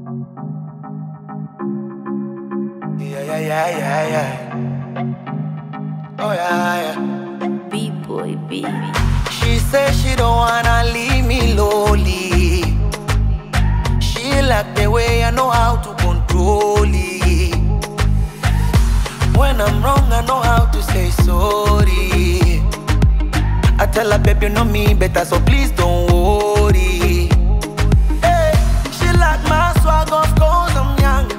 Yeah. Oh yeah. B-boy, baby. She says she don't wanna leave me lonely. She like the way I know how to control it. When I'm wrong, I know how to say sorry. I tell her, babe, you know me better, so please don't worry. Hey, she like my swag, of course I'm young.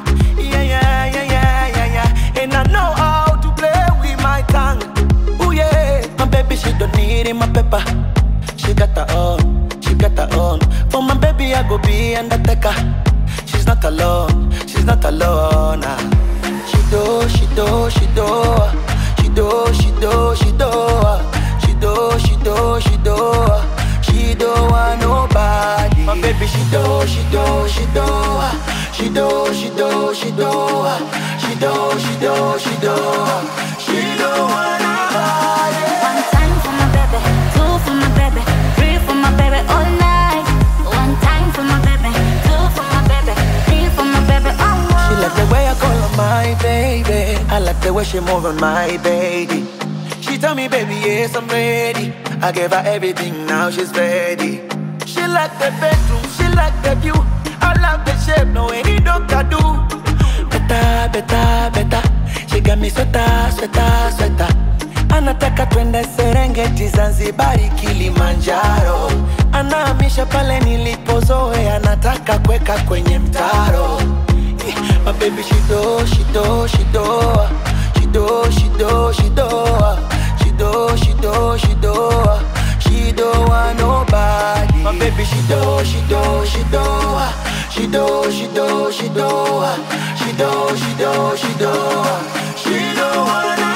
Yeah. And I know how to play with my tongue. Ooh yeah, my baby, she don't need it, my pepper. She got her own. For my baby, I go be undertaker. She's not alone. She do. She don't want nobody. My baby, she do. She don't want nobody. One time for my baby, two for my baby, three for my baby all night. One time for my baby, two for my baby, three for my baby all night. She like the way I call her my baby. I like the way she move on my baby. She tell me, baby, yes, I'm ready. I gave her everything, now she's ready. She like the bedroom, she like the view. I love the shape, no any doctor do. Better. She got me sweater. Anataka twende Serengeti, Zanzibari, Kilimanjaro. Anahamisha pale nilipozoea, anataka kweka kwenye mtaro. My baby, she do. She don't want nobody. My baby, she do. She don't want